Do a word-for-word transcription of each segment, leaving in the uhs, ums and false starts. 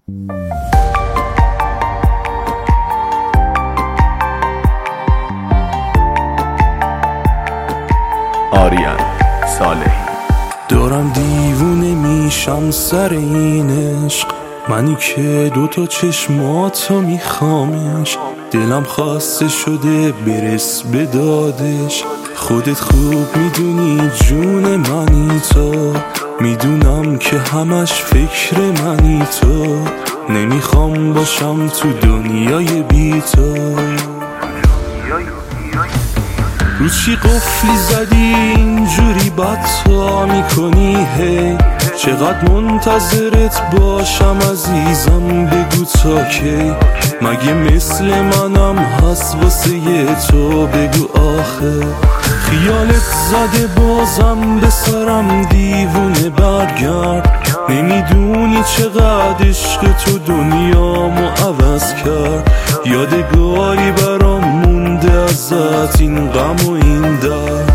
آریان صالحی. دارم دیوونه میشم سر این عشق، منی که دوتا چشماتو میخوامش. دلم خسته شده برس به دادش، خودت خوب میدونی جون منی تو. میدونم که همش فکر منی تو، نمیخوام باشم تو دنیای بی تو. رو چی قفلی زدی اینجوری بدتا میکنی هی؟ چقدر منتظرت باشم عزیزم بگو تا کی؟ مگه مثل منم هست واسه تو بگو آخه؟ خیالت زده بازم به سرم دیوونه برگرد، نمیدونی چقدر عشق تو دنیامو عوض کرد. یادگاری برام مونده ازت این غم و این درد.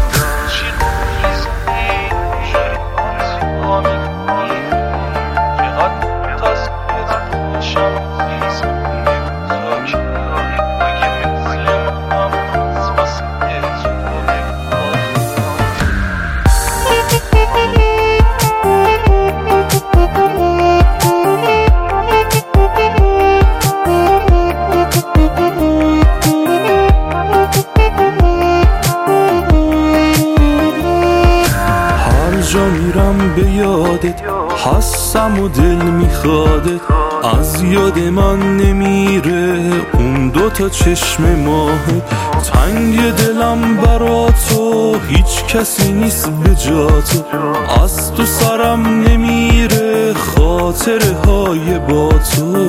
جا میرم به یادت، هستم و دل میخوادت. از یاد من نمیره اون دوتا چشم ماهت. تنگ دلم برا تو، هیچ کسی نیست به جا تو. از تو سرم نمیره خاطره های با تو.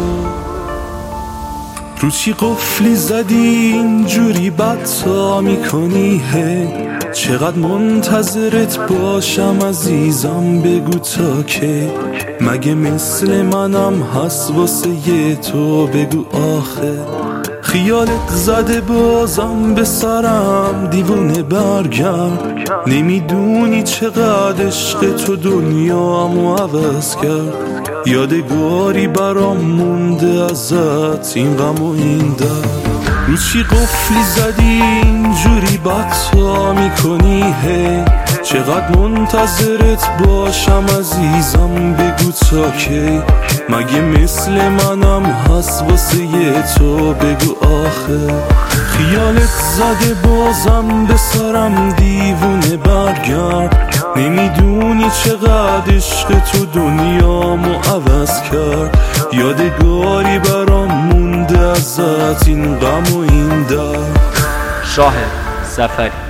رو چی قفلی زدی اینجوری بدتا میکنی هی؟ چقدر منتظرت باشم عزیزم بگو تا کی؟ مگه مثل منم هست واسه تو بگو آخه؟ خیالت زده بازم به سرم دیوونه برگرد، نمیدونی چقدر عشق تو دنیامو عوض کرد. یادگاری برام مونده ازت این غم و این درد. رو چی قفلی زدی اینجوری بدتا میکنی هی؟ چقدر منتظرت باشم عزیزم بگو تا کی؟ مگه مثل منم هست واسه تو بگو آخه؟ خیالت زده بازم به سرم دیوونه برگرد، نمیدونی چقدر عشق تو دنیامو عوض کرد. یادگاری برام مونده ازت این غم و این درد. شاهد ظفری.